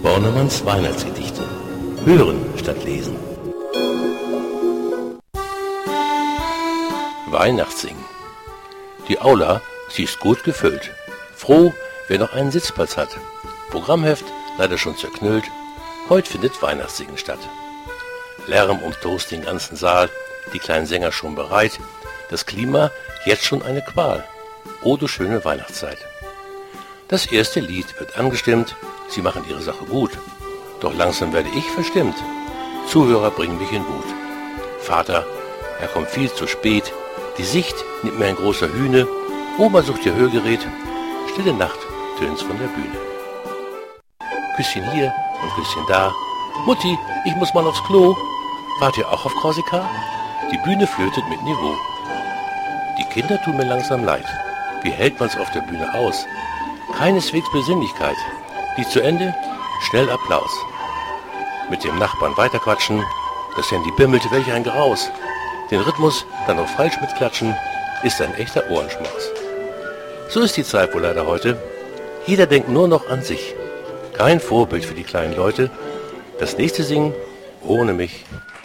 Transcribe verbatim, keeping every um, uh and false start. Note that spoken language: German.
Bornemanns Weihnachtsgedichte. Hören statt lesen. Weihnachtssingen. Die Aula, sie ist gut gefüllt. Froh, wer noch einen Sitzplatz hat. Programmheft leider schon zerknüllt. Heute findet Weihnachtssingen statt. Lärm umtost den ganzen Saal, die kleinen Sänger schon bereit. Das Klima jetzt schon eine Qual. O du schöne Weihnachtszeit. Das erste Lied wird angestimmt, sie machen ihre Sache gut. Doch langsam werde ich verstimmt. Zuhörer bringen mich in Wut. Vater, er kommt viel zu spät. Die Sicht nimmt mir ein großer Hühne. Oma sucht ihr Hörgerät. Stille Nacht tönt's von der Bühne. Küsschen hier und Küsschen da. Mutti, ich muss mal aufs Klo. Wart ihr auch auf Korsika? Die Bühne flötet mit Niveau. Die Kinder tun mir langsam leid. Wie hält man's auf der Bühne aus? Keineswegs Besinnlichkeit. Die zu Ende, schnell Applaus. Mit dem Nachbarn weiterquatschen, das Handy bimmelt, welch ein Graus. Den Rhythmus dann noch falsch mitklatschen, ist ein echter Ohrenschmaus. So ist die Zeit wohl leider heute. Jeder denkt nur noch an sich. Kein Vorbild für die kleinen Leute. Das nächste Singen ohne mich